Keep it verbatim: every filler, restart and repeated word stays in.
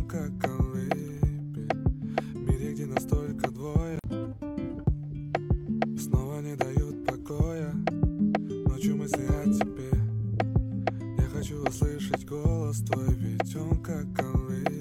как колыбель. В мире, где настолько двое, снова не дают покоя. Ночью мысли о тебе. Я хочу услышать голос твой, ведь он как колыбель.